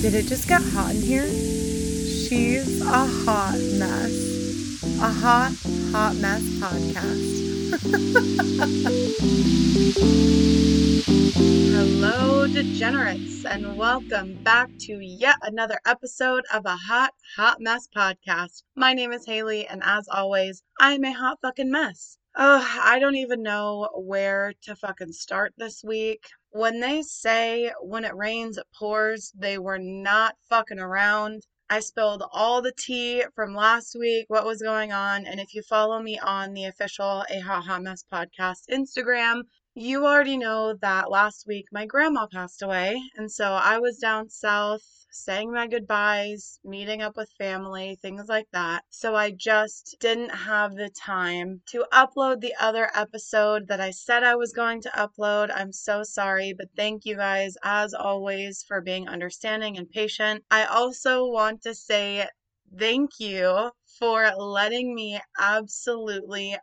Did it just get hot in here? She's a hot mess. A hot mess podcast. Hello, degenerates, and welcome back to yet another episode of a hot mess podcast. My name is Haley, and as always, I'm a hot fucking mess. I don't even know where to fucking start this week. When they say when it rains, it pours, they were not fucking around. I spilled all the tea from last week, what was going on, and if you follow me on the official A Hot Mess Podcast Instagram, you already know that last week my grandma passed away, and so I was down south saying my goodbyes, meeting up with family, things like that. So I just didn't have the time to upload the other episode that I said I was going to upload. I'm so sorry, but thank you guys as always for being understanding and patient. I also want to say thank you for letting me absolutely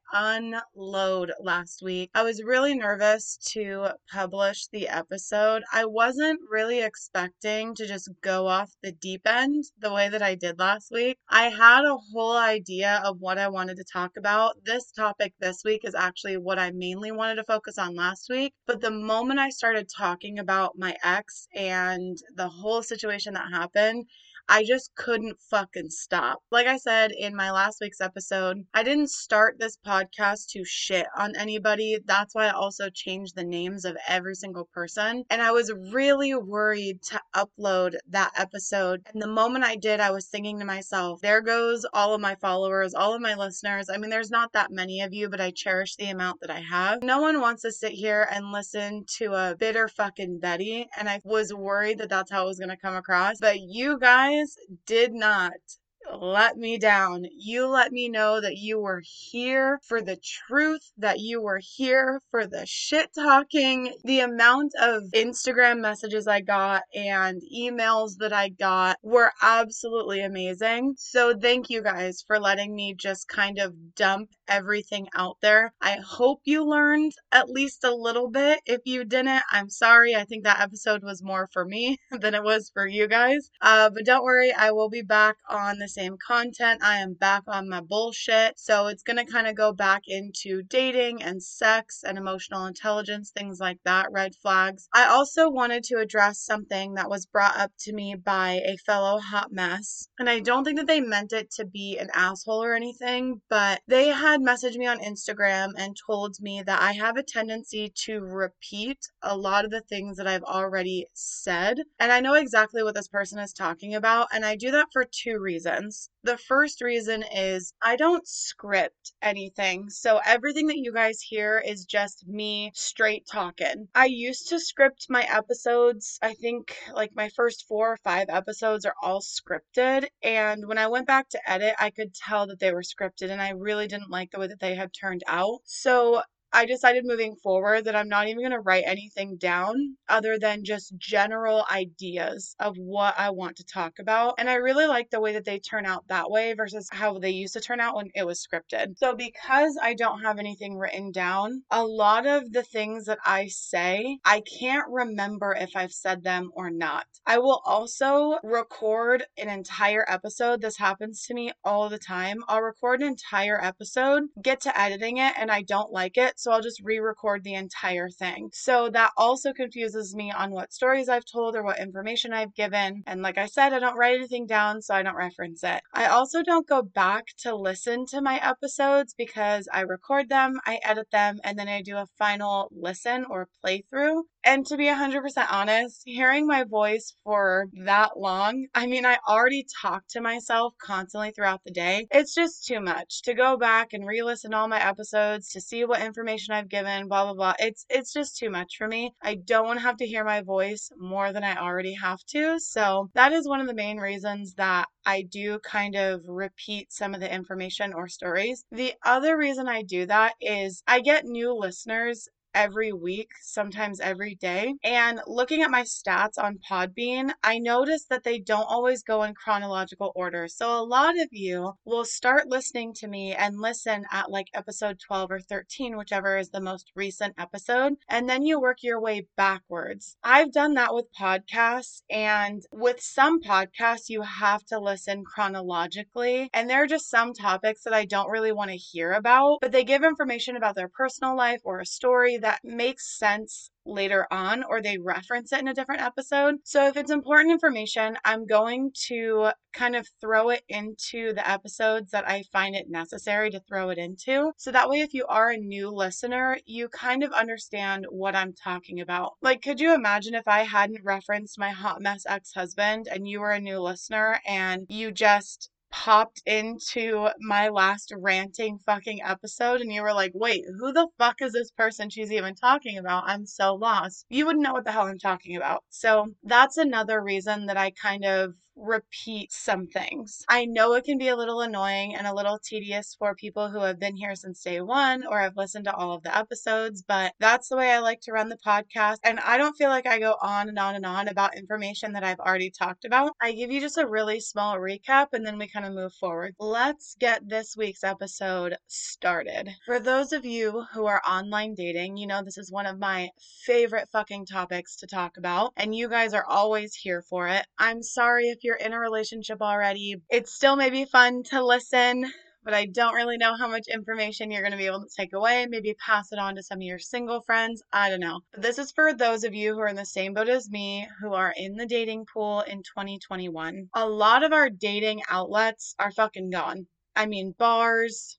unload last week. I was really nervous to publish the episode. I wasn't really expecting to just go off the deep end the way that I did last week. I had a whole idea of what I wanted to talk about. This topic this week is actually what I mainly wanted to focus on last week. But the moment I started talking about my ex and the whole situation that happened, I just couldn't fucking stop. Like I said in my last week's episode, I didn't start this podcast to shit on anybody. That's why I also changed the names of every single person. And I was really worried to upload that episode. And the moment I did, I was thinking to myself, there goes all of my followers, all of my listeners. I mean, there's not that many of you, but I cherish the amount that I have. No one wants to sit here and listen to a bitter fucking Betty. And I was worried that that's how it was going to come across. But you guys did not let me down. You let me know that you were here for the truth, that you were here for the shit talking. The amount of Instagram messages I got and emails that I got were absolutely amazing. So thank you guys for letting me just kind of dump everything out there. I hope you learned at least a little bit. If you didn't, I'm sorry. I think that episode was more for me than it was for you guys. But don't worry, I will be back on the same content. I am back on my bullshit. So it's going to kind of go back into dating and sex and emotional intelligence, things like that, red flags. I also wanted to address something that was brought up to me by a fellow hot mess. And I don't think that they meant it to be an asshole or anything, but they had messaged me on Instagram and told me that I have a tendency to repeat a lot of the things that I've already said. And I know exactly what this person is talking about, and I do that for two reasons. The first reason is I don't script anything, so everything that you guys hear is just me straight talking. I used to script my episodes. I think like my first 4 or 5 episodes are all scripted, and when I went back to edit, I could tell that they were scripted, and I really didn't like the way that they had turned out. So I decided moving forward that I'm not even going to write anything down other than just general ideas of what I want to talk about. And I really like the way that they turn out that way versus how they used to turn out when it was scripted. So because I don't have anything written down, a lot of the things that I say, I can't remember if I've said them or not. I will also record an entire episode. This happens to me all the time. I'll record an entire episode, get to editing it, and I don't like it. So I'll just re-record the entire thing. So that also confuses me on what stories I've told or what information I've given. And like I said, I don't write anything down, so I don't reference it. I also don't go back to listen to my episodes because I record them, I edit them, and then I do a final listen or playthrough. And to be 100% honest, hearing my voice for that long, I mean, I already talk to myself constantly throughout the day. It's just too much to go back and re-listen to all my episodes to see what information I've given, blah, blah, blah. It's just too much for me. I don't want to have to hear my voice more than I already have to. So that is one of the main reasons that I do kind of repeat some of the information or stories. The other reason I do that is I get new listeners every week, sometimes every day. And looking at my stats on Podbean, I noticed that they don't always go in chronological order. So a lot of you will start listening to me and listen at like episode 12 or 13, whichever is the most recent episode, and then you work your way backwards. I've done that with podcasts, and with some podcasts, you have to listen chronologically, and there are just some topics that I don't really want to hear about, but they give information about their personal life or a story that makes sense later on, or they reference it in a different episode. So if it's important information, I'm going to kind of throw it into the episodes that I find it necessary to throw it into. So that way, if you are a new listener, you kind of understand what I'm talking about. Like, could you imagine if I hadn't referenced my hot mess ex-husband and you were a new listener and you just popped into my last ranting fucking episode and you were like, wait, who the fuck is this person she's even talking about? I'm so lost. You wouldn't know what the hell I'm talking about. So that's another reason that I kind of repeat some things. I know it can be a little annoying and a little tedious for people who have been here since day one or have listened to all of the episodes, but that's the way I like to run the podcast. And I don't feel like I go on and on and on about information that I've already talked about. I give you just a really small recap and then we kind of move forward. Let's get this week's episode started. For those of you who are online dating, you know this is one of my favorite fucking topics to talk about, and you guys are always here for it. I'm sorry if you're in a relationship already. It still may be fun to listen, but I don't really know how much information you're going to be able to take away. Maybe pass it on to some of your single friends. I don't know. But this is for those of you who are in the same boat as me, who are in the dating pool in 2021. A lot of our dating outlets are fucking gone. I mean, bars,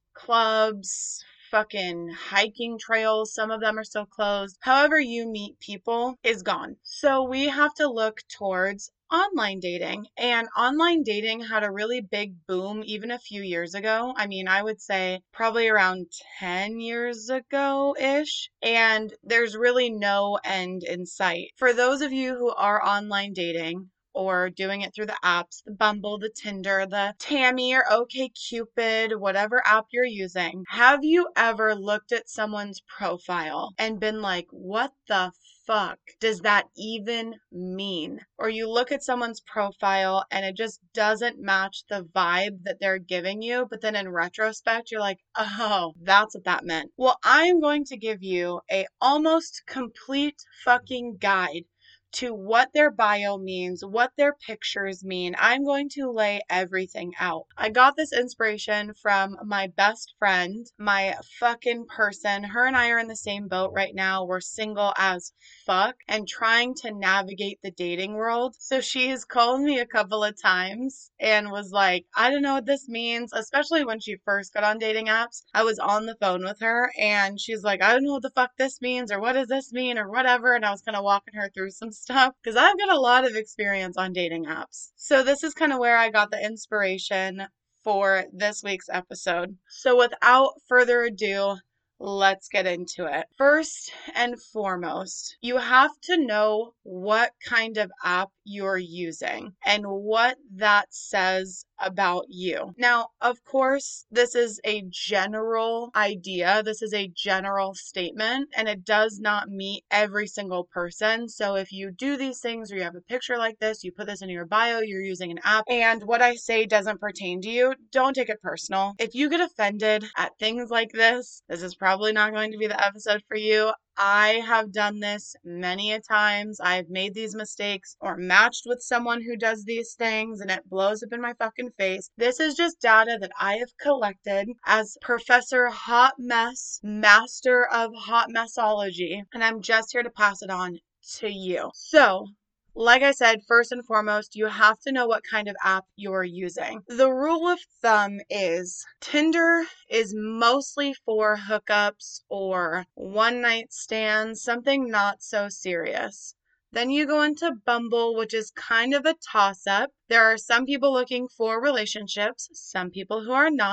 clubs, fucking hiking trails, some of them are still closed. However you meet people is gone. So we have to look towards online dating. And online dating had a really big boom even a few years ago. I mean, I would say probably around 10 years ago-ish. And there's really no end in sight. For those of you who are online dating, or doing it through the apps, the Bumble, the Tinder, the Tammy or OkCupid, whatever app you're using, have you ever looked at someone's profile and been like, what the fuck does that even mean? Or you look at someone's profile and it just doesn't match the vibe that they're giving you, but then in retrospect, you're like, oh, that's what that meant. Well, I'm going to give you a almost complete fucking guide to what their bio means, what their pictures mean. I'm going to lay everything out. I got this inspiration from my best friend, my fucking person. Her and I are in the same boat right now. We're single as fuck and trying to navigate the dating world. So she's called me a couple of times and was like, I don't know what this means, especially when she first got on dating apps. I was on the phone with her and she's like, I don't know what the fuck this means or what does this mean or whatever. And I was kind of walking her through some stuff because I've got a lot of experience on dating apps. So this is kind of where I got the inspiration for this week's episode. So without further ado, let's get into it. First and foremost, you have to know what kind of app you're using and what that says about you. Now, of course, this is a general idea. This is a general statement, and it does not meet every single person. So if you do these things or you have a picture like this, you put this in your bio, you're using an app, and what I say doesn't pertain to you, don't take it personal. If you get offended at things like this is probably not going to be the episode for you. I have done this many a times. I've made these mistakes or matched with someone who does these things and it blows up in my fucking face. This is just data that I have collected as Professor Hot Mess, Master of Hot Messology, and I'm just here to pass it on to you. So, like I said, first and foremost, you have to know what kind of app you're using. The rule of thumb is Tinder is mostly for hookups or one-night stands, something not so serious. Then you go into Bumble, which is kind of a toss-up. There are some people looking for relationships, some people who are not.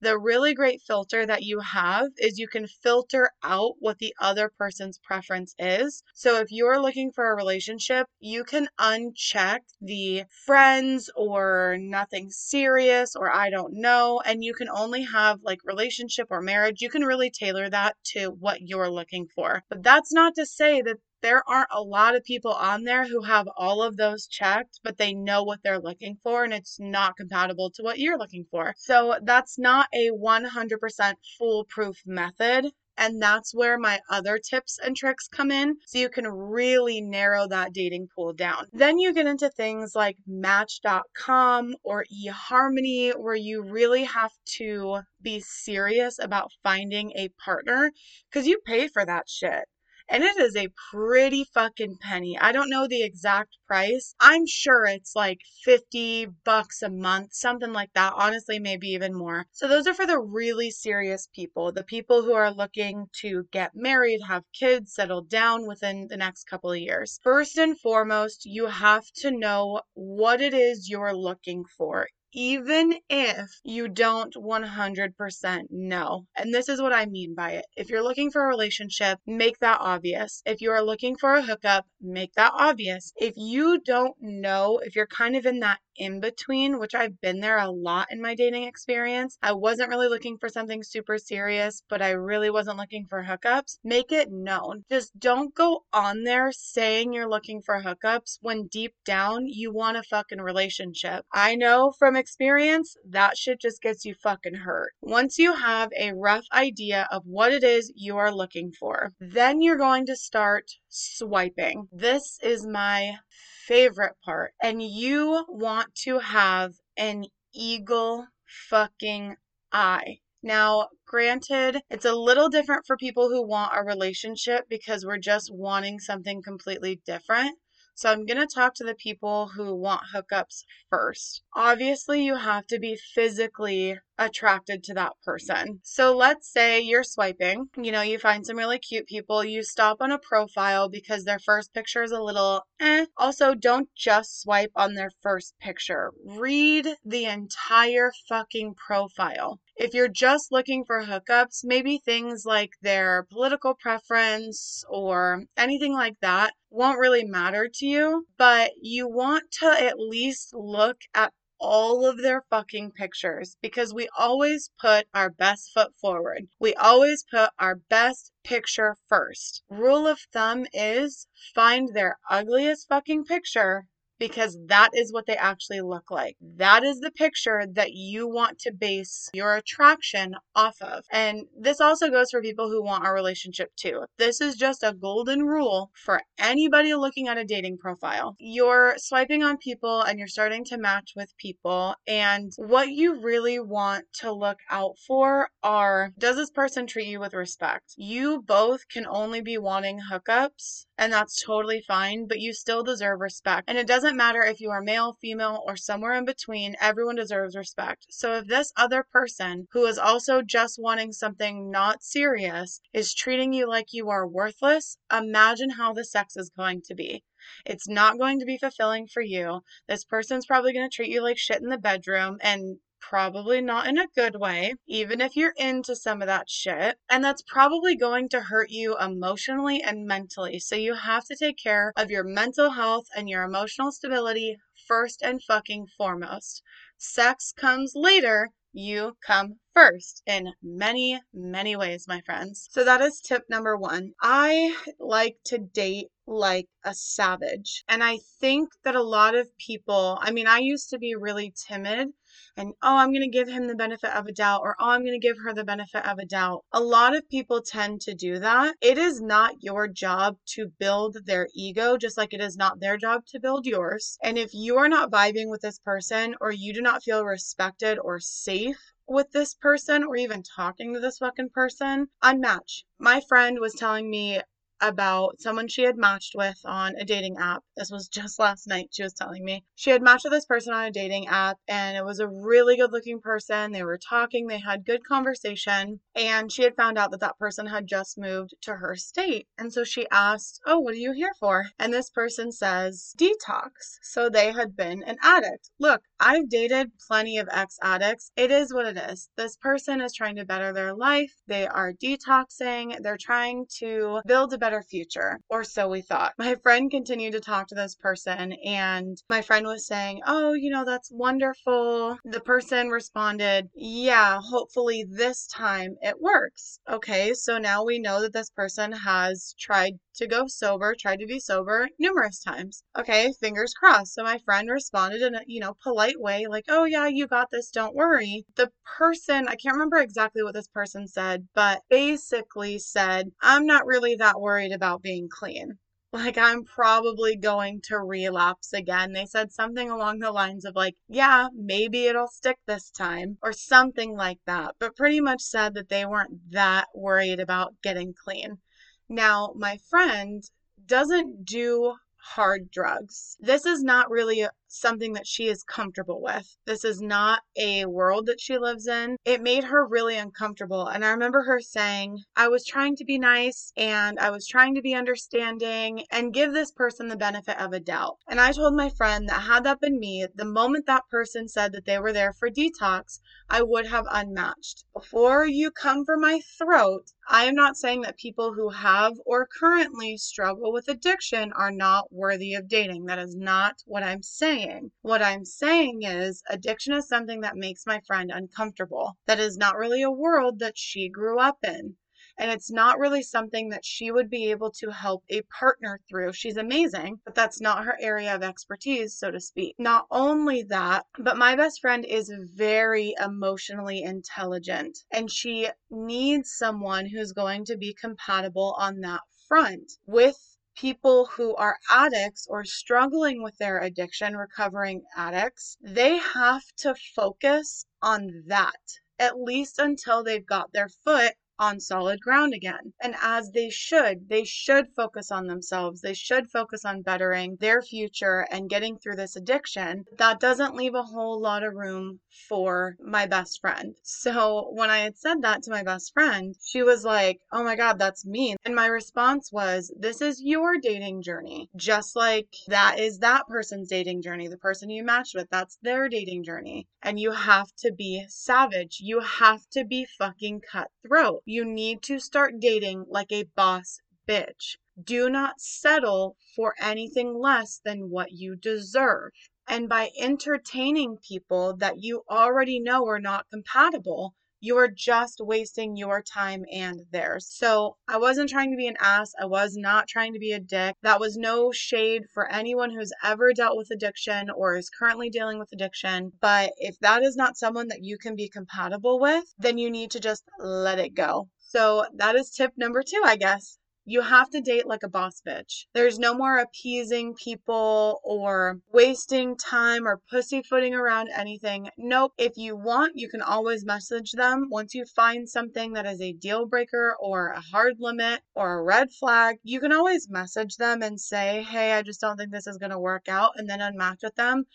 The really great filter that you have is you can filter out what the other person's preference is. So if you're looking for a relationship, you can uncheck the friends or nothing serious or I don't know, and you can only have like relationship or marriage. You can really tailor that to what you're looking for. But that's not to say that there aren't a lot of people on there who have all of those checked, but they know what they're looking for and it's not compatible to what you're looking for. So that's not a 100% foolproof method. And that's where my other tips and tricks come in. So you can really narrow that dating pool down. Then you get into things like Match.com or eHarmony, where you really have to be serious about finding a partner because you pay for that shit. And it is a pretty fucking penny. I don't know the exact price. I'm sure it's like $50 a month, something like that. Honestly, maybe even more. So those are for the really serious people, the people who are looking to get married, have kids, settle down within the next couple of years. First and foremost, you have to know what it is you're looking for, even if you don't 100% know. And this is what I mean by it. If you're looking for a relationship, make that obvious. If you are looking for a hookup, make that obvious. If you don't know, if you're kind of in that in between, which I've been there a lot in my dating experience, I wasn't really looking for something super serious, but I really wasn't looking for hookups, make it known. Just don't go on there saying you're looking for hookups when deep down you want a fucking relationship. I know from experience that shit just gets you fucking hurt. Once you have a rough idea of what it is you are looking for, then you're going to start swiping. This is my favorite part. And you want to have an eagle fucking eye. Now, granted, it's a little different for people who want a relationship because we're just wanting something completely different. So I'm going to talk to the people who want hookups first. Obviously, you have to be physically attracted to that person. So let's say you're swiping, you find some really cute people, you stop on a profile because their first picture is a little Also, don't just swipe on their first picture. Read the entire fucking profile. If you're just looking for hookups, maybe things like their political preference or anything like that won't really matter to you, but you want to at least look at all of their fucking pictures because we always put our best foot forward. We always put our best picture first. Rule of thumb is find their ugliest fucking picture because that is what they actually look like. That is the picture that you want to base your attraction off of. And this also goes for people who want a relationship too. This is just a golden rule for anybody looking at a dating profile. You're swiping on people and you're starting to match with people, and what you really want to look out for are, does this person treat you with respect? You both can only be wanting hookups, and that's totally fine, but you still deserve respect. And it doesn't matter if you are male, female, or somewhere in between, everyone deserves respect. So if this other person, who is also just wanting something not serious, is treating you like you are worthless, imagine how the sex is going to be. It's not going to be fulfilling for you. This person's probably going to treat you like shit in the bedroom, and probably not in a good way, even if you're into some of that shit. And that's probably going to hurt you emotionally and mentally. So you have to take care of your mental health and your emotional stability first and fucking foremost. Sex comes later. You come first in many, many ways, my friends. So that is tip number 1. I like to date like a savage. And I think that a lot of people, I used to be really timid and, I'm going to give him the benefit of a doubt, or, I'm going to give her the benefit of a doubt. A lot of people tend to do that. It is not your job to build their ego, just like it is not their job to build yours. And if you are not vibing with this person, or you do not feel respected or safe with this person, or even talking to this fucking person, unmatch. My friend was telling me about someone she had matched with on a dating app. This was just last night, she was telling me. She had matched with this person on a dating app, and it was a really good looking person. They were talking, they had good conversation, and she had found out that that person had just moved to her state. And so she asked, "Oh, what are you here for?" And this person says, "Detox." So they had been an addict. Look, I've dated plenty of ex-addicts. It is what it is. This person is trying to better their life. They are detoxing. They're trying to build a better future, or so we thought. My friend continued to talk to this person, and my friend was saying, "Oh, that's wonderful." The person responded, "Yeah, hopefully this time it works." Okay, so now we know that this person has tried to go sober, tried to be sober numerous times. Okay, fingers crossed. So my friend responded in a, polite way, like, "Oh yeah, you got this, don't worry." The person, I can't remember exactly what this person said, but basically said, "I'm not really that worried about being clean. Like, I'm probably going to relapse again." They said something along the lines of like, "Yeah, maybe it'll stick this time," or something like that, but pretty much said that they weren't that worried about getting clean. Now, my friend doesn't do hard drugs. This is not really something that she is comfortable with. This is not a world that she lives in. It made her really uncomfortable. And I remember her saying, "I was trying to be nice and I was trying to be understanding and give this person the benefit of a doubt." And I told my friend that had that been me, the moment that person said that they were there for detox, I would have unmatched. Before you come for my throat, I am not saying that people who have or currently struggle with addiction are not worthy of dating. That is not what I'm saying. What I'm saying is addiction is something that makes my friend uncomfortable. That is not really a world that she grew up in. And it's not really something that she would be able to help a partner through. She's amazing, but that's not her area of expertise, so to speak. Not only that, but my best friend is very emotionally intelligent, and she needs someone who's going to be compatible on that front with people who are addicts or struggling with their addiction, recovering addicts. They have to focus on that, at least until they've got their foot on solid ground again. And as they should focus on themselves. They should focus on bettering their future and getting through this addiction. That doesn't leave a whole lot of room for my best friend. So when I had said that to my best friend, she was like, "Oh my God, that's mean." And my response was, "This is your dating journey. Just like that is that person's dating journey. The person you matched with, that's their dating journey. And you have to be savage. You have to be fucking cutthroat. You need to start dating like a boss bitch. Do not settle for anything less than what you deserve." And by entertaining people that you already know are not compatible, you are just wasting your time and theirs. So I wasn't trying to be an ass. I was not trying to be a dick. That was no shade for anyone who's ever dealt with addiction or is currently dealing with addiction. But if that is not someone that you can be compatible with, then you need to just let it go. So that is tip number 2, I guess. You have to date like a boss bitch. There's no more appeasing people or wasting time or pussyfooting around anything. Nope. If you want, you can always message them. Once you find something that is a deal breaker or a hard limit or a red flag, you can always message them and say, "Hey, I just don't think this is going to work out," and then unmatch with them.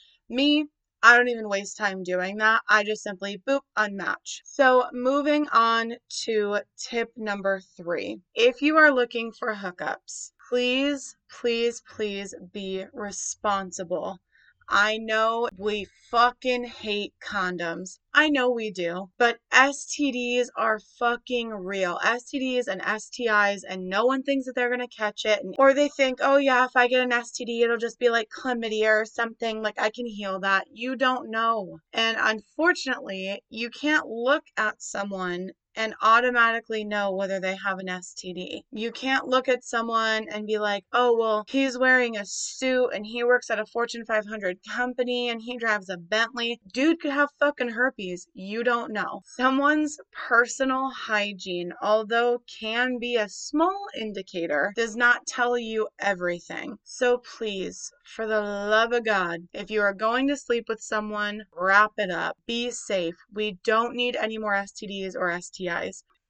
I don't even waste time doing that. I just simply boop, unmatch. So moving on to tip number 3. If you are looking for hookups, please, please, please be responsible. I know we fucking hate condoms. I know we do. But STDs are fucking real. STDs and STIs, and no one thinks that they're going to catch it. Or they think, "Oh yeah, if I get an STD, it'll just be like chlamydia or something. Like I can heal that." You don't know. And unfortunately, you can't look at someone and automatically know whether they have an STD. You can't look at someone and be like, "Oh, well, he's wearing a suit and he works at a Fortune 500 company and he drives a Bentley." Dude could have fucking herpes. You don't know. Someone's personal hygiene, although can be a small indicator, does not tell you everything. So please, for the love of God, if you are going to sleep with someone, wrap it up. Be safe. We don't need any more STDs or STIs.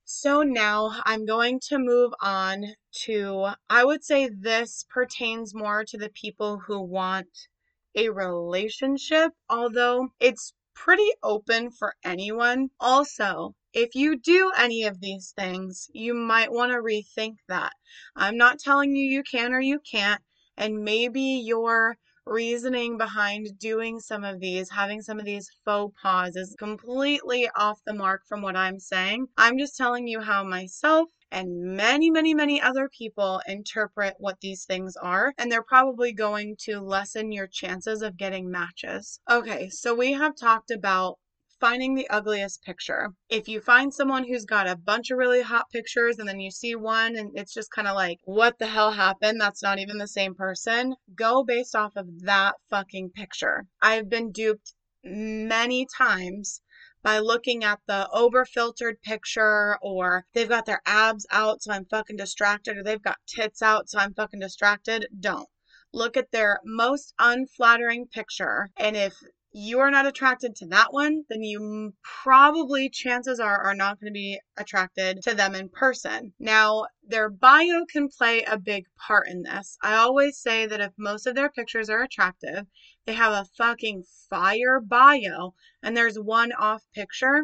So now I'm going to move on to, I would say this pertains more to the people who want a relationship, although it's pretty open for anyone. Also, if you do any of these things, you might want to rethink that. I'm not telling you you can or you can't, and maybe your reasoning behind doing some of these, having some of these faux pas is completely off the mark from what I'm saying. I'm just telling you how myself and many, many, many other people interpret what these things are, and they're probably going to lessen your chances of getting matches. Okay, so we have talked about finding the ugliest picture. If you find someone who's got a bunch of really hot pictures and then you see one and it's just kind of like, what the hell happened? That's not even the same person. Go based off of that fucking picture. I've been duped many times by looking at the over-filtered picture, or they've got their abs out so I'm fucking distracted, or they've got tits out so I'm fucking distracted. Don't. Look at their most unflattering picture, and if you are not attracted to that one, then you probably, chances are not going to be attracted to them in person. Now, their bio can play a big part in this. I always say that if most of their pictures are attractive, they have a fucking fire bio, and there's one off picture,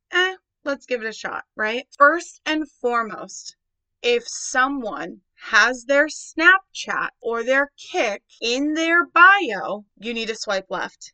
let's give it a shot, right? First and foremost, if someone has their Snapchat or their Kik in their bio, you need to swipe left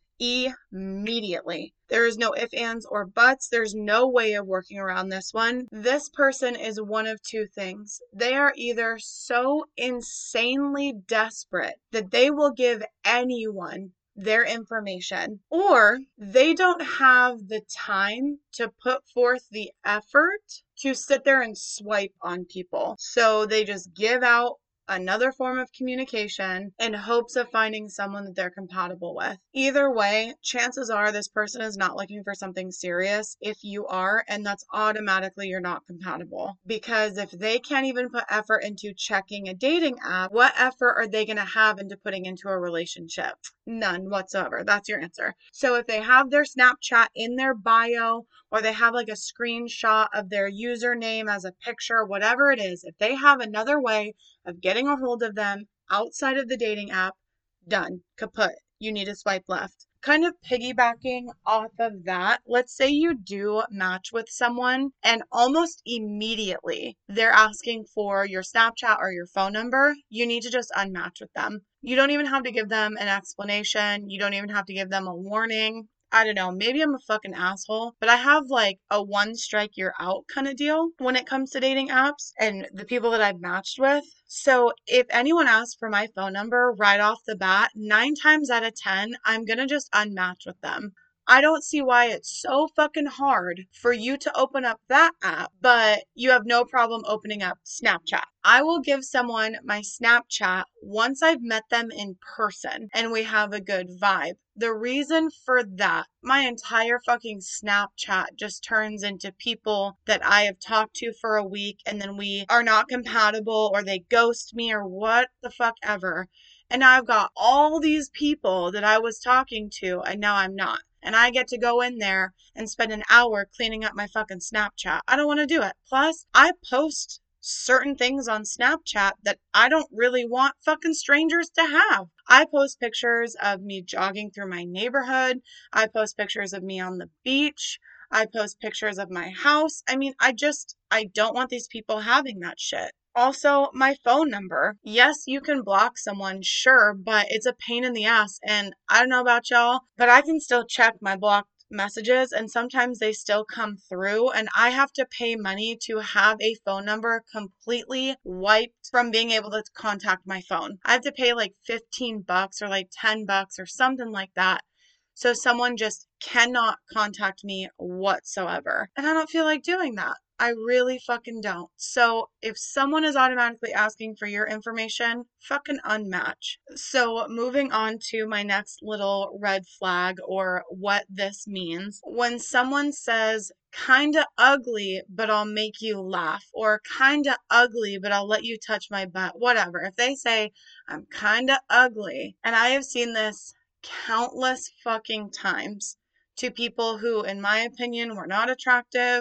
immediately. There is no ifs, ands, or buts. There's no way of working around this one. This person is one of two things. They are either so insanely desperate that they will give anyone their information, or they don't have the time to put forth the effort to sit there and swipe on people. So they just give out another form of communication in hopes of finding someone that they're compatible with. Either way, chances are this person is not looking for something serious if you are, and that's automatically you're not compatible. Because if they can't even put effort into checking a dating app, what effort are they going to have into putting into a relationship? None whatsoever. That's your answer. So if they have their Snapchat in their bio, or they have like a screenshot of their username as a picture, whatever it is, if they have another way of getting a hold of them outside of the dating app, done, kaput. You need to swipe left. Kind of piggybacking off of that, let's say you do match with someone and almost immediately they're asking for your Snapchat or your phone number. You need to just unmatch with them. You don't even have to give them an explanation. You don't even have to give them a warning. I don't know, maybe I'm a fucking asshole, but I have like a one strike you're out kind of deal when it comes to dating apps and the people that I've matched with. So if anyone asks for my phone number right off the bat, 9 times out of 10, I'm gonna just unmatch with them. I don't see why it's so fucking hard for you to open up that app, but you have no problem opening up Snapchat. I will give someone my Snapchat once I've met them in person and we have a good vibe. The reason for that, my entire fucking Snapchat just turns into people that I have talked to for a week and then we are not compatible or they ghost me or what the fuck ever. And now I've got all these people that I was talking to and now I'm not. And I get to go in there and spend an hour cleaning up my fucking Snapchat. I don't want to do it. Plus, I post certain things on Snapchat that I don't really want fucking strangers to have. I post pictures of me jogging through my neighborhood. I post pictures of me on the beach. I post pictures of my house. I mean, I don't want these people having that shit. Also, my phone number. Yes, you can block someone, sure, but it's a pain in the ass. And I don't know about y'all, but I can still check my blocked messages and sometimes they still come through and I have to pay money to have a phone number completely wiped from being able to contact my phone. I have to pay like $15 or like $10 or something like that. So someone just cannot contact me whatsoever. And I don't feel like doing that. I really fucking don't. So if someone is automatically asking for your information, fucking unmatch. So moving on to my next little red flag or what this means. When someone says, kinda ugly, but I'll make you laugh, or kinda ugly, but I'll let you touch my butt, whatever. If they say, I'm kinda ugly, and I have seen this countless fucking times to people who, in my opinion, were not attractive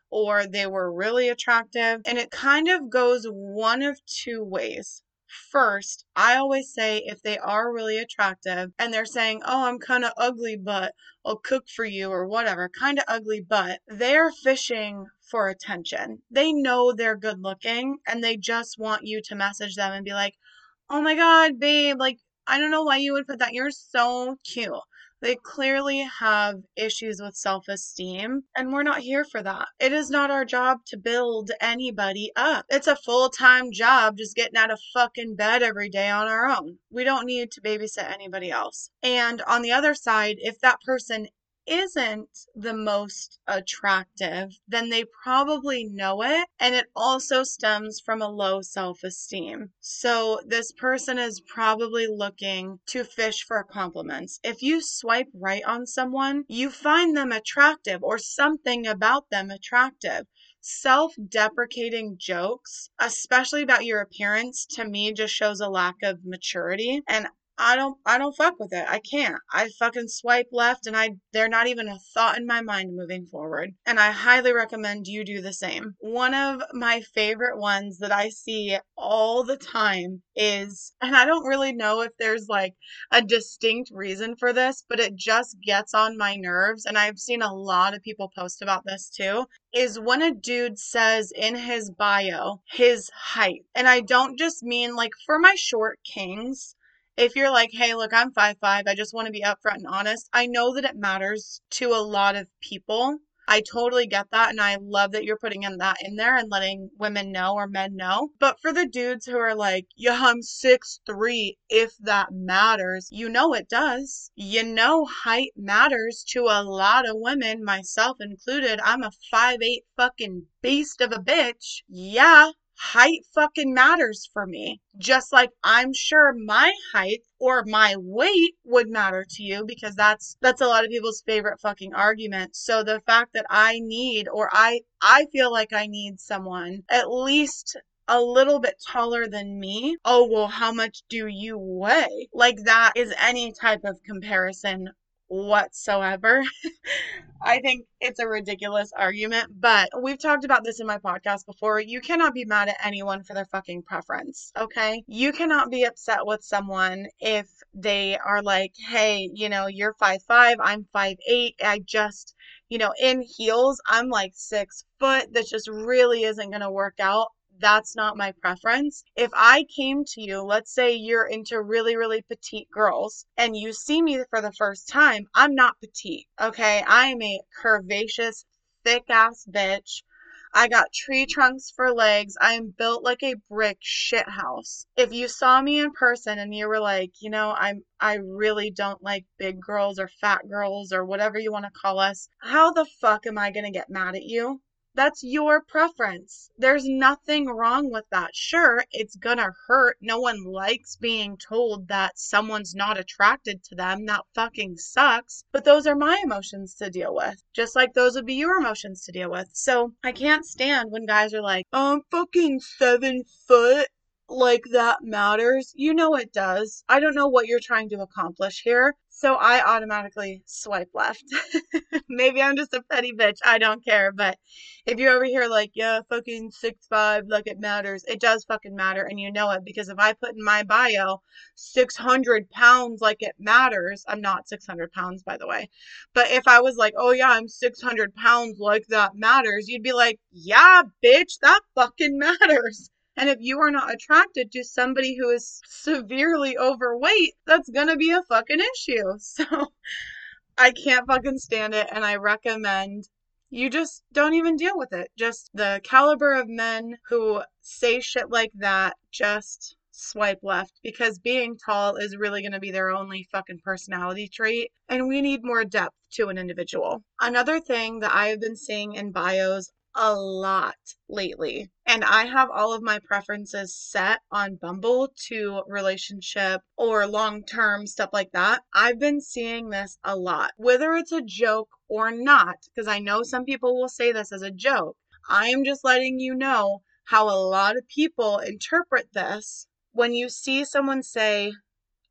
or they were really attractive. And it kind of goes one of two ways. First, I always say if they are really attractive and they're saying, oh, I'm kind of ugly, but I'll cook for you or whatever, kind of ugly, but they're fishing for attention. They know they're good looking and they just want you to message them and be like, oh my God, babe, like, I don't know why you would put that. You're so cute. They clearly have issues with self-esteem, and we're not here for that. It is not our job to build anybody up. It's a full-time job just getting out of fucking bed every day on our own. We don't need to babysit anybody else. And on the other side, if that person isn't the most attractive, then they probably know it, and it also stems from a low self-esteem. So this person is probably looking to fish for compliments. If you swipe right on someone, you find them attractive or something about them attractive. Self-deprecating jokes, especially about your appearance, to me just shows a lack of maturity, and I don't fuck with it. I can't. I fucking swipe left and they're not even a thought in my mind moving forward. And I highly recommend you do the same. One of my favorite ones that I see all the time is, and I don't really know if there's like a distinct reason for this, but it just gets on my nerves. And I've seen a lot of people post about this too, is when a dude says in his bio his height. And I don't just mean like for my short kings. If you're like, hey, look, I'm 5'5", I just want to be upfront and honest, I know that it matters to a lot of people. I totally get that, and I love that you're putting that in there and letting women know or men know. But for the dudes who are like, yeah, I'm 6'3", if that matters, you know it does. You know height matters to a lot of women, myself included. I'm a 5'8" fucking beast of a bitch. Yeah. Height fucking matters for me. Just like I'm sure my height or my weight would matter to you, because that's a lot of people's favorite fucking argument. So the fact that I need, or I feel like I need someone at least a little bit taller than me. Oh, well, how much do you weigh? Like that is any type of comparison whatsoever. I think it's a ridiculous argument, but we've talked about this in my podcast before. You cannot be mad at anyone for their fucking preference, okay? You cannot be upset with someone if they are like, hey, you're 5'5", I'm 5'8", I just, in heels, I'm like 6 foot. That just really isn't going to work out. That's not my preference. If I came to you, let's say you're into really, really petite girls, and you see me for the first time, I'm not petite, okay? I am a curvaceous, thick-ass bitch. I got tree trunks for legs. I am built like a brick shithouse. If you saw me in person and you were like, I really don't like big girls or fat girls or whatever you want to call us, how the fuck am I going to get mad at you? That's your preference. There's nothing wrong with that. Sure, it's gonna hurt. No one likes being told that someone's not attracted to them. That fucking sucks. But those are my emotions to deal with, just like those would be your emotions to deal with. So I can't stand when guys are like, I'm fucking 7 foot. Like that matters. You know it does. I don't know what you're trying to accomplish here, so I automatically swipe left. Maybe I'm just a petty bitch. I don't care. But if you're over here like, yeah, fucking 6'5", like it matters, it does fucking matter, and you know it, because if I put in my bio 600 pounds like it matters, I'm not 600 pounds, by the way, but if I was like, oh yeah, I'm 600 pounds like that matters, you'd be like, yeah, bitch, that fucking matters. And if you are not attracted to somebody who is severely overweight, that's gonna be a fucking issue. So I can't fucking stand it, and I recommend you just don't even deal with it. Just the caliber of men who say shit like that, just swipe left, because being tall is really going to be their only fucking personality trait, and we need more depth to an individual. Another thing that I have been seeing in bios a lot lately, and I have all of my preferences set on Bumble to relationship or long-term stuff like that. I've been seeing this a lot, whether it's a joke or not, because I know some people will say this as a joke. I am just letting you know how a lot of people interpret this. When you see someone say,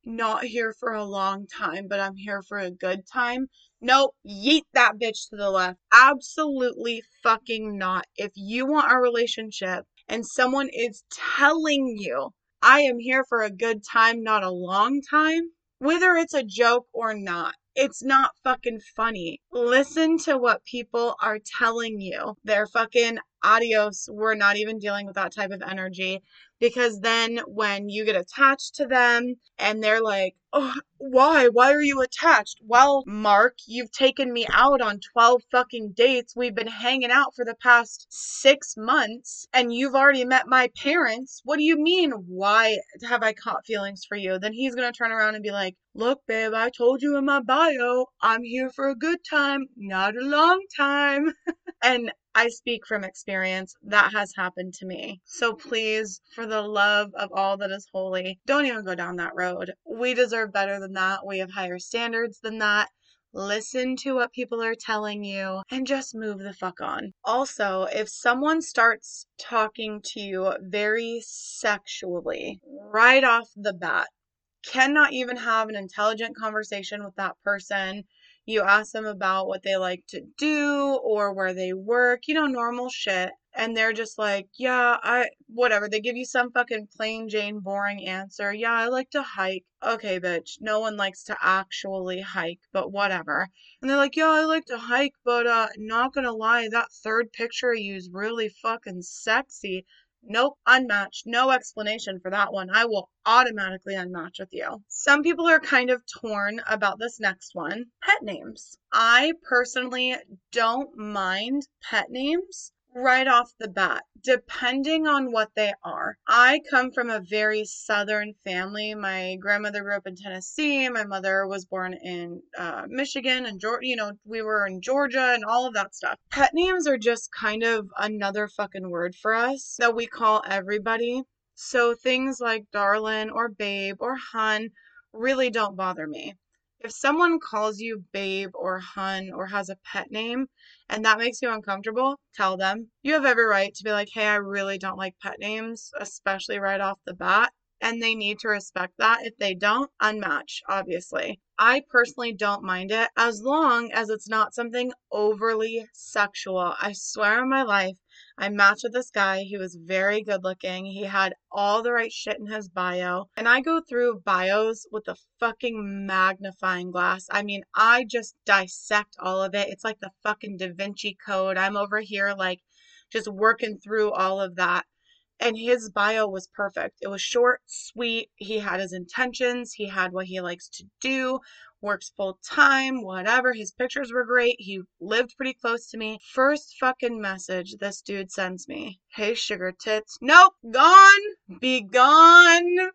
not here for a long time, but I'm here for a good time. Nope, yeet that bitch to the left. Absolutely fucking not. If you want a relationship and someone is telling you, I am here for a good time, not a long time, whether it's a joke or not, it's not fucking funny. Listen to what people are telling you. They're fucking adios. We're not even dealing with that type of energy. Because then when you get attached to them and they're like, oh, why? Why are you attached? Well, Mark, you've taken me out on 12 fucking dates. We've been hanging out for the past 6 months and you've already met my parents. What do you mean? Why have I caught feelings for you? Then he's going to turn around and be like, look, babe, I told you in my bio, I'm here for a good time, not a long time. And I speak from experience. That has happened to me. So please, for the love of all that is holy, don't even go down that road. We deserve better than that. We have higher standards than that. Listen to what people are telling you and just move the fuck on. Also, if someone starts talking to you very sexually right off the bat, cannot even have an intelligent conversation with that person. You ask them about what they like to do or where they work, normal shit. And they're just like, yeah, whatever. They give you some fucking plain Jane boring answer. Yeah, I like to hike. Okay, bitch. No one likes to actually hike, but whatever. And they're like, yeah, I like to hike, but not gonna lie, that third picture I use really fucking sexy. Nope, unmatched. No explanation for that one. I will automatically unmatch with you. Some people are kind of torn about this next one. Pet names. I personally don't mind pet names right off the bat, depending on what they are. I come from a very southern family. My grandmother grew up in Tennessee. My mother was born in Michigan and Georgia. We were in Georgia and all of that stuff. Pet names are just kind of another fucking word for us that we call everybody. So things like darling or babe or hun really don't bother me. If someone calls you babe or hun or has a pet name and that makes you uncomfortable, tell them. You have every right to be like, hey, I really don't like pet names, especially right off the bat. And they need to respect that. If they don't, unmatch, obviously. I personally don't mind it as long as it's not something overly sexual. I swear on my life, I matched with this guy. He was very good looking. He had all the right shit in his bio. And I go through bios with a fucking magnifying glass. I mean, I just dissect all of it. It's like the fucking Da Vinci Code. I'm over here like just working through all of that. And his bio was perfect. It was short, sweet. He had his intentions. He had what he likes to do, works full time, whatever. His pictures were great. He lived pretty close to me. First fucking message this dude sends me. Hey, sugar tits. Nope, gone. Be gone.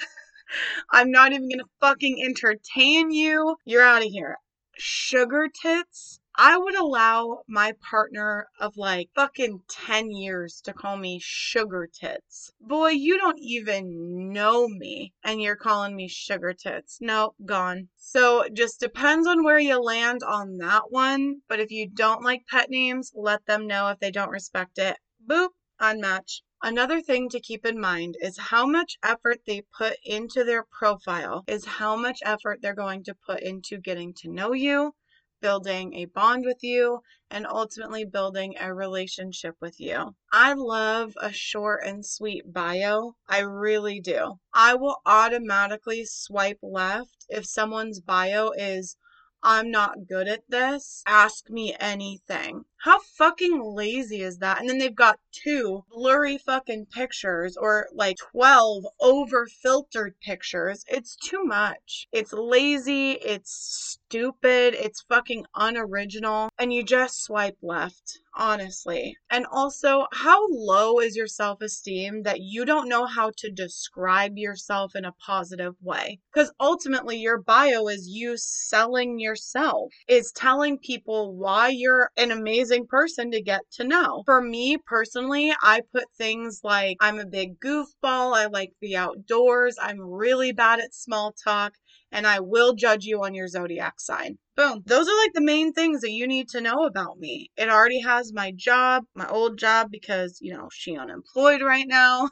I'm not even gonna fucking entertain you. You're out of here. Sugar tits? I would allow my partner of like fucking 10 years to call me sugar tits. Boy, you don't even know me and you're calling me sugar tits. Nope, gone. So just depends on where you land on that one. But if you don't like pet names, let them know if they don't respect it. Boop, unmatch. Another thing to keep in mind is how much effort they put into their profile is how much effort they're going to put into getting to know you, building a bond with you, and ultimately building a relationship with you. I love a short and sweet bio. I really do. I will automatically swipe left if someone's bio is, I'm not good at this. Ask me anything. How fucking lazy is that? And then they've got 2 blurry fucking pictures or like 12 over filtered pictures. It's too much. It's lazy. It's stupid. It's fucking unoriginal. And you just swipe left, honestly. And also, how low is your self-esteem that you don't know how to describe yourself in a positive way? Because ultimately, your bio is you selling yourself. It's telling people why you're an amazing person to get to know. For me personally, I put things like I'm a big goofball. I like the outdoors. I'm really bad at small talk. and I will judge you on your zodiac sign. Boom. Those are like the main things that you need to know about me. It already has my job, my old job, because, she unemployed right now.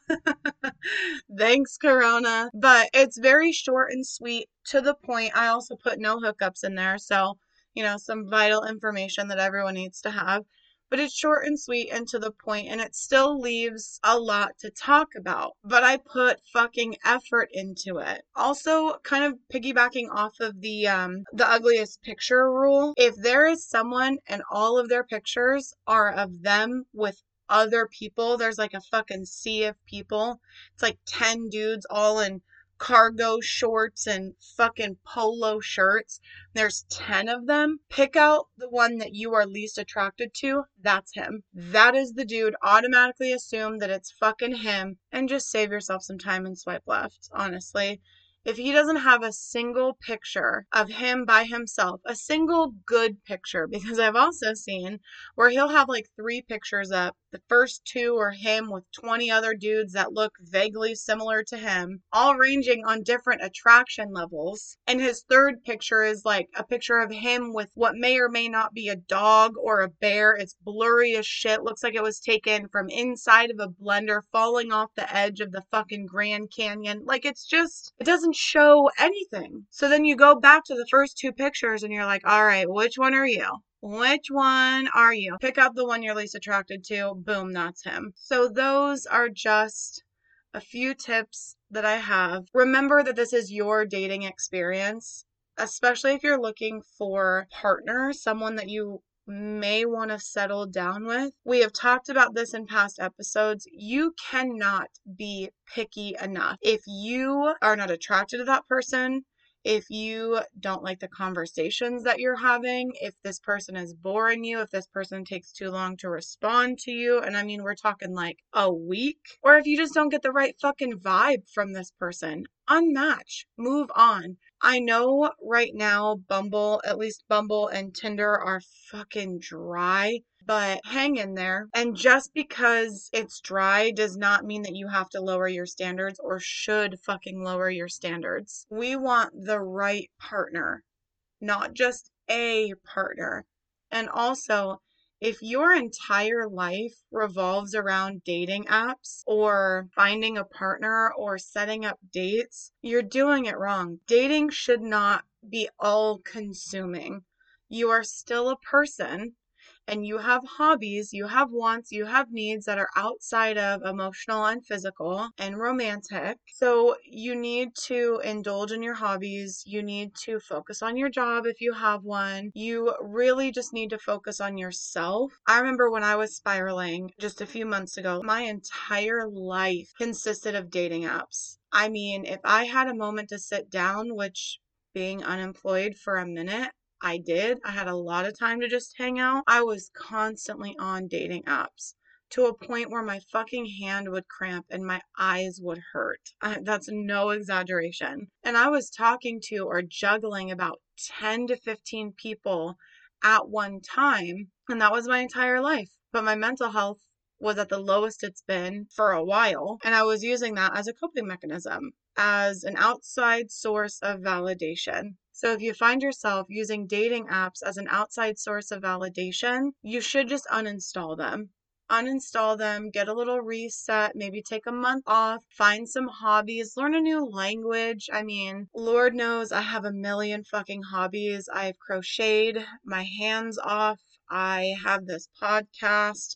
Thanks, Corona. But it's very short and sweet, to the point. I also put no hookups in there. So, some vital information that everyone needs to have. But it's short and sweet and to the point, and it still leaves a lot to talk about. But I put fucking effort into it. Also, kind of piggybacking off of the ugliest picture rule. If there is someone and all of their pictures are of them with other people, there's like a fucking sea of people. It's like 10 dudes all in cargo shorts and fucking polo shirts. There's 10 of them. Pick out the one that you are least attracted to. That's him. That is the dude. Automatically assume that it's fucking him and just save yourself some time and swipe left, honestly. If he doesn't have a single picture of him by himself, a single good picture, because I've also seen where he'll have like 3 pictures up. The first 2 are him with 20 other dudes that look vaguely similar to him, all ranging on different attraction levels. And his third picture is like a picture of him with what may or may not be a dog or a bear. It's blurry as shit. Looks like it was taken from inside of a blender falling off the edge of the fucking Grand Canyon. Like, it doesn't show anything. So then you go back to the first 2 pictures and you're like, all right, which one are you? Which one are you? Pick up the one you're least attracted to. Boom, that's him. So those are just a few tips that I have. Remember that this is your dating experience, especially if you're looking for a partner, someone that you may want to settle down with. We have talked about this in past episodes. You cannot be picky enough. If you are not attracted to that person, if you don't like the conversations that you're having, if this person is boring you, if this person takes too long to respond to you, and I mean, we're talking like a week, or if you just don't get the right fucking vibe from this person, unmatch, move on. I know right now Bumble, at least Bumble and Tinder, are fucking dry, but hang in there. And just because it's dry does not mean that you have to lower your standards or should fucking lower your standards. We want the right partner, not just a partner. And also, if your entire life revolves around dating apps or finding a partner or setting up dates, you're doing it wrong. Dating should not be all consuming. You are still a person. And you have hobbies, you have wants, you have needs that are outside of emotional and physical and romantic. So you need to indulge in your hobbies. You need to focus on your job if you have one. You really just need to focus on yourself. I remember when I was spiraling just a few months ago, my entire life consisted of dating apps. I mean, if I had a moment to sit down, which being unemployed for a minute, I did. I had a lot of time to just hang out. I was constantly on dating apps to a point where my fucking hand would cramp and my eyes would hurt. That's no exaggeration. And I was talking to or juggling about 10 to 15 people at one time. And that was my entire life. But my mental health was at the lowest it's been for a while. And I was using that as a coping mechanism, as an outside source of validation. So if you find yourself using dating apps as an outside source of validation, you should just uninstall them. Uninstall them, get a little reset, maybe take a month off, find some hobbies, learn a new language. I mean, Lord knows I have a million fucking hobbies. I've crocheted my hands off. I have this podcast.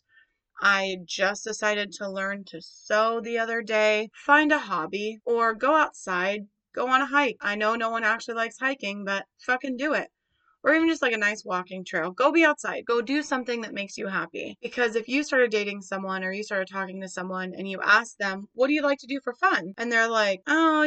I just decided to learn to sew the other day. Find a hobby or go outside. Go on a hike. I know no one actually likes hiking, but fucking do it. Or even just like a nice walking trail. Go be outside. Go do something that makes you happy. Because if you started dating someone or you started talking to someone and you ask them, what do you like to do for fun? And they're like, oh,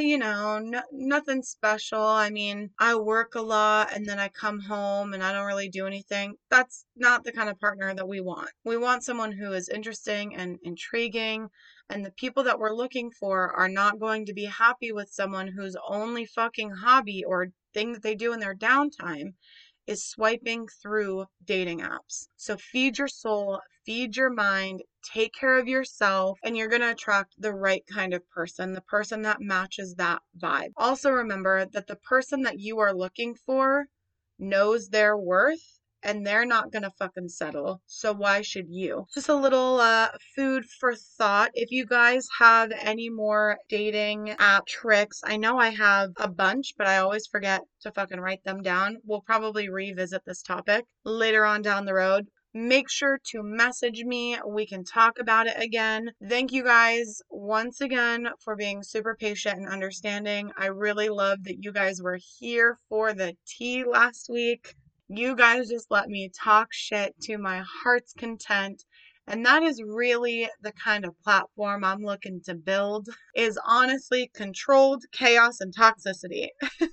nothing special. I mean, I work a lot and then I come home and I don't really do anything. That's not the kind of partner that we want. We want someone who is interesting and intriguing. And the people that we're looking for are not going to be happy with someone whose only fucking hobby or thing that they do in their downtime is swiping through dating apps. So feed your soul, feed your mind, take care of yourself, and you're going to attract the right kind of person, the person that matches that vibe. Also remember that the person that you are looking for knows their worth, and they're not gonna fucking settle. So why should you? Just a little food for thought. If you guys have any more dating app tricks, I know I have a bunch, but I always forget to fucking write them down. We'll probably revisit this topic later on down the road. Make sure to message me. We can talk about it again. Thank you guys once again for being super patient and understanding. I really love that you guys were here for the tea last week. You guys just let me talk shit to my heart's content. And that is really the kind of platform I'm looking to build, is honestly controlled chaos and toxicity.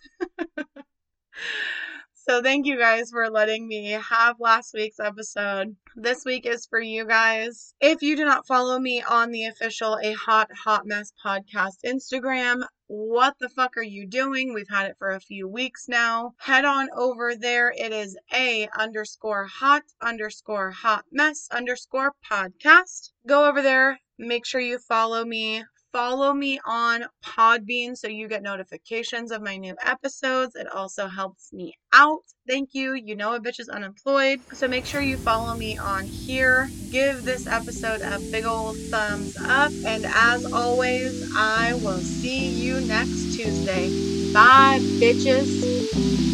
So thank you guys for letting me have last week's episode. This week is for you guys. If you do not follow me on the official A Hot Mess podcast Instagram, what the fuck are you doing? We've had it for a few weeks now. Head on over there. It is A_hot_mess_podcast. Go over there. Make sure you follow me. Follow me on Podbean so you get notifications of my new episodes. It also helps me out. Thank you. You know a bitch is unemployed. So make sure you follow me on here. Give this episode a big old thumbs up. And as always, I will see you next Tuesday. Bye, bitches.